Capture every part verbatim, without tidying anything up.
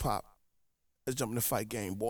hip-hop. Let's jump in the fight game, boy.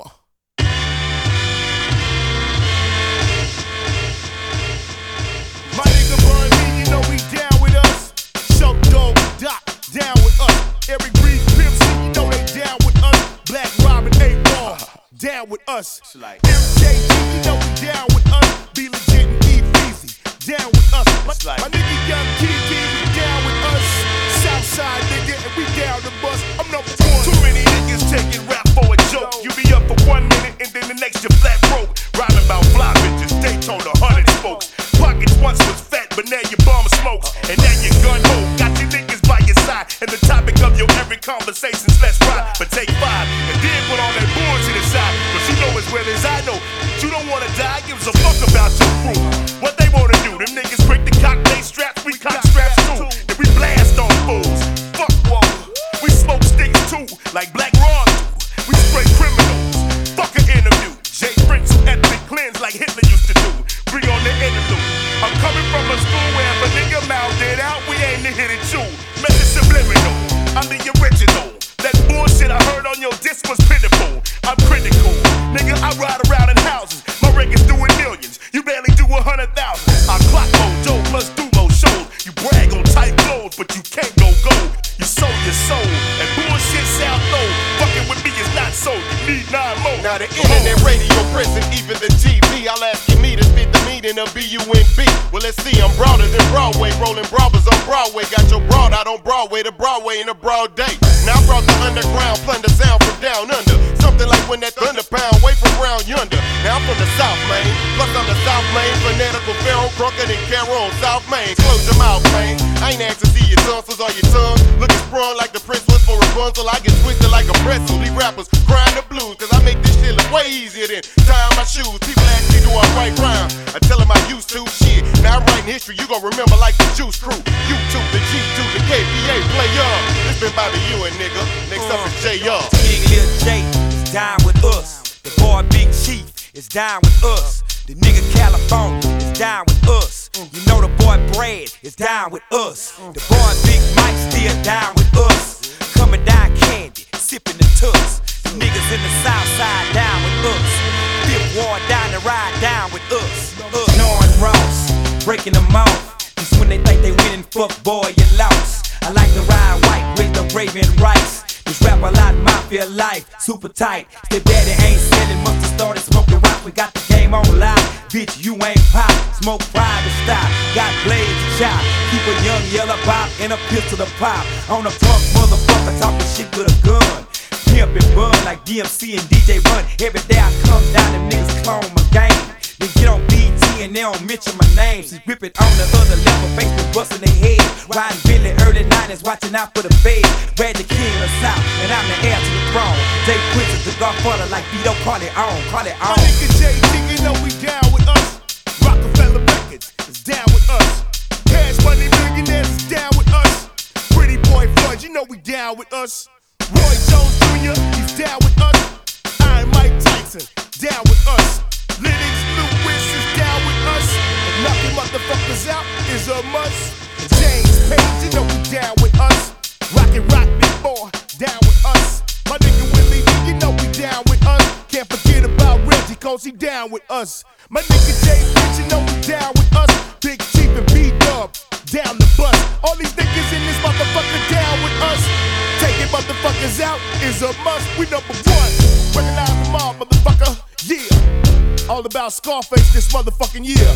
My nigga Bun B, you know we down with us. Show Dog Doc, down with us. Eric Reed, Pimp C, you know they down with us. Black Robin, A-Ball, down with us. M J G, you know we down with us. Be Legit and E Easy, down with us. My, my nigga Young T V, we down with us. Southside nigga, and we down the bus. I'm number one. Too many niggas taking rap for a joke. You be up for one minute and then the next you flat broke. Rhyming about fly bitches, Daytona, hundred spokes. Pockets once was fat, but now your bomber smokes. And now your gun hold, got your niggas by your side. And the topic of your every conversation's let's ride. But take five, and then put all that bullshit aside. Cause you know as well as I know, you don't wanna die, gives a fuck about your crew. What they wanna do, them niggas break the cock, they straps, we cock straps too. Then we blast on fools, fuck wall. We smoke sticks too, like Black Ron do. We spray criminals, fuck an interview. Jay Prince who ethnic cleanse like Hitler used to do. Bring on the interlude. I'm coming from a school where if a nigga mouthed it out, we aim to hit it too. Message subliminal, I'm the original. That bullshit I heard on your disc was pitiful. I'm critical, nigga, I ride around in houses. My record's doing millions, you barely do a hundred thousand. I clock mojo plus do more shows. You brag on tight clothes, but you can't go gold. You sold your soul, and bullshit sound low. Fucking with me is not so, you need nine more. Now the internet, radio, prison, even the T V. I'll ask you me to spit the meaning of B U N B. Well, let's see, I'm broader than Broadway. Rolling brothers on Broadway. Got your broad out on Broadway to Broadway in a broad day. Now I brought the underground plunder sound from down under. Something like when that thunder pound way from round yonder. Now I'm from the South Main, plus I'm the South Main. Fanatical Pharaoh, Crooked and Carol on South Main. Close your mouth, man. I ain't asked to see your tonsils or your tongue. Looking sprung like the Prince was for Rapunzel. I get twisted like a pretzel. These rappers crying the blues, cause I make this shit look way easier than tying my shoes. People ask me, do I write rhyme? I tell them I used to. Shit, now I'm writing history, you gon' remember like the Juice Crew. YouTube, the G two, the K P A, play up. This been Bobby Ewing, nigga. Next up is J R. King Lil J is down with us. The boy Big Chief is down with us. The nigga California is down with us. You know the boy Brad is down with us. The boy Big Mike still down with us. Coming down candy, sipping the tux. The niggas in the south side down with us. Fifth Ward down the ride down with us. us. Knowing Ross, breaking them off. Just when they think they winning, fuck boy, you lost. I like to ride white with the Raven Rice. This rap a lot, mafia life, super tight. Step daddy ain't selling, must have started smoking rock. We got the game on live, bitch, you ain't pop. Smoke private style, got blades to chop. Keep a young yellow pop and a pistol to pop. On a punk motherfucker talking shit with a gun. Pimp and bun like D M C and D J Run. Every day I come down, them niggas clone my game. They get on B T and they don't mention my name. She's ripping on the other level, Facebook busting their head. Riding Billy early nineties, watching out for the fed. Brad the king of the south, and I'm the heir to the throne. Jay Prince is the godfather like Vito Corleone, Corleone. My nigga J D, you know we down with us. Rockefeller Records is down with us. Cash Money Millionaires is down with us. Pretty Boy Floyd, you know we down with us. Roy Jones Junior, he's down with us. Iron Mike Tyson, down with us. Lennox Lewis is down with us. And knocking motherfuckers out is a must. James Page, you know we down with us. Rockin' Rock Big Boy, down with us. My nigga Willie D, you know we down with us. Can't forget about Reggie, cause he down with us. My nigga Jay Prince, you know we down with us. Big Chief and B-Dub, down the bus. All these niggas in this motherfucker down with us. Taking motherfuckers out is a must. We number one. Recognize them all, motherfucker. Yeah. All about Scarface this motherfucking year,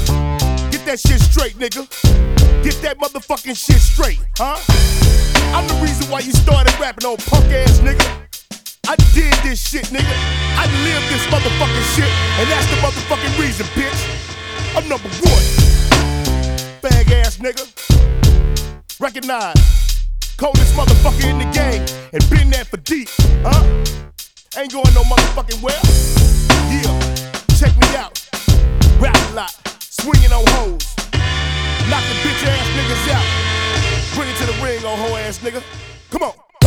huh? Get that shit straight, nigga. Get that motherfucking shit straight, huh? I'm the reason why you started rapping on punk ass nigga. I did this shit, nigga. I lived this motherfucking shit, and that's the motherfucking reason, bitch. I'm number one. Fag ass nigga. Recognize. Coldest motherfucker in the game, and been there for deep, huh? Ain't going no motherfucking well. Yeah. Check me out, rap a lot, swinging on hoes, knock the bitch ass niggas out, bring it to the ring on hoe ass nigga, come on.